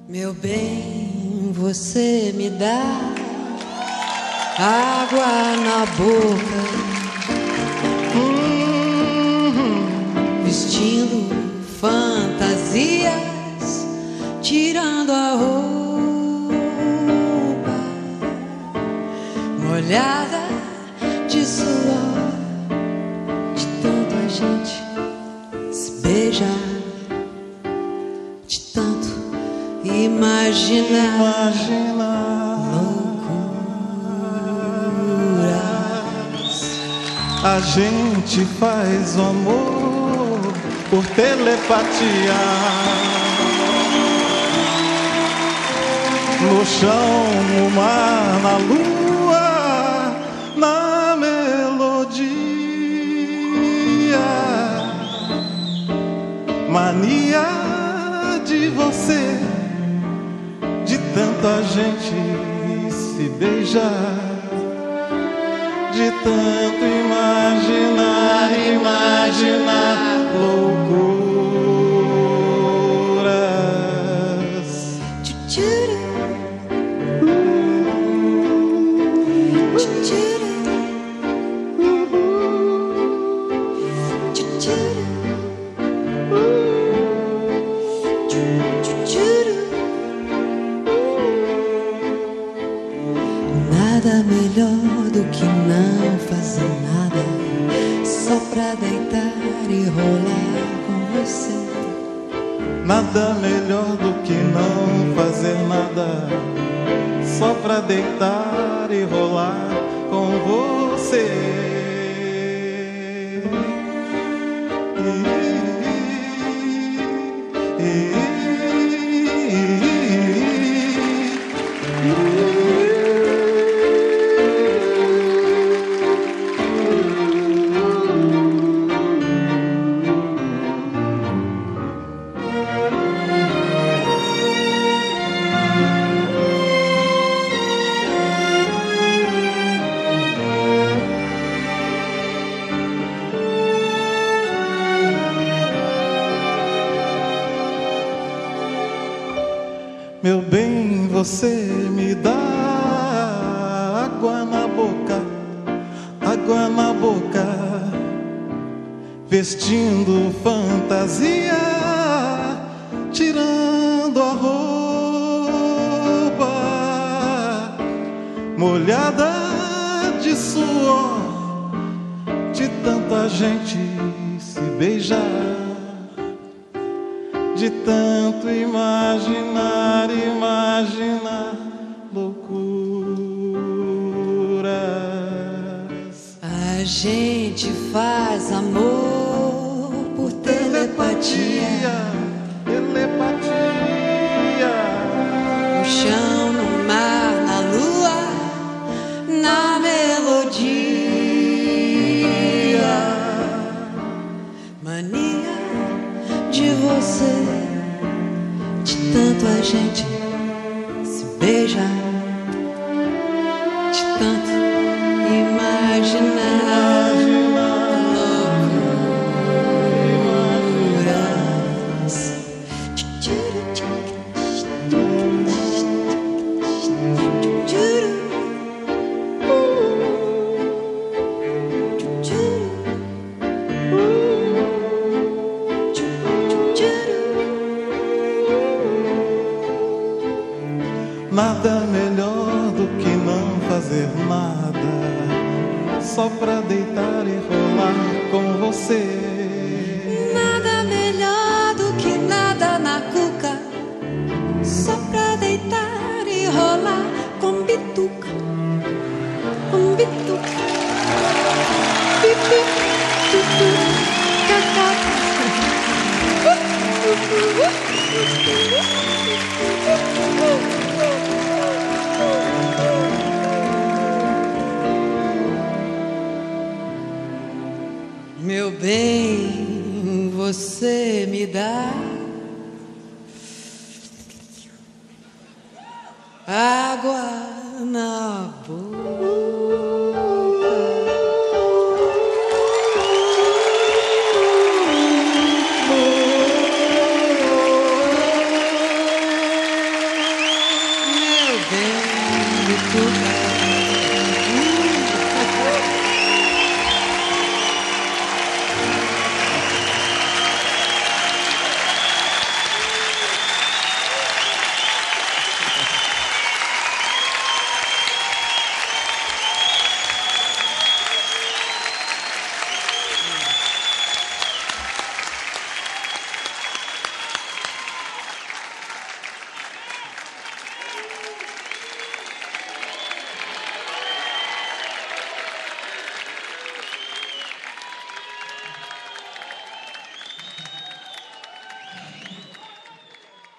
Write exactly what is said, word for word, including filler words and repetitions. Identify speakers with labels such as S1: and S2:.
S1: Meu bem, você me dá água na boca, hum, vestindo fantasias, tirando a roupa molhada de suor, de tanto a gente se beijar, de tanto imaginar,
S2: imaginar
S1: loucuras.
S2: A gente faz o amor por telepatia, no chão, no mar, na lua, na melodia. Mania de você, de tanto a gente se beijar, de tanto imaginar, imaginar loucuras.
S1: Nada melhor do que não fazer nada, só pra deitar e rolar com você.
S2: Nada melhor do que não fazer nada, só pra deitar e rolar com você. Meu bem, você me dá água na boca, água na boca, vestindo fantasia, tirando a roupa molhada de suor, de tanta gente se beijar, de tanto imaginar, imaginar loucuras.
S1: A gente faz amor por telepatia,
S2: telepatia,
S1: no chão, no mar, na lua, na melodia. Mania de você, de tanto a gente se beija, de tanto imaginar loucuras.
S2: Nada melhor do que não fazer nada, só pra deitar e rolar com você.
S1: Nada melhor do que nada na cuca, só pra deitar e rolar com bituca, com bituca. Bibi, tutu, cacá. Meu bem, você me dá água na boca. muito bem.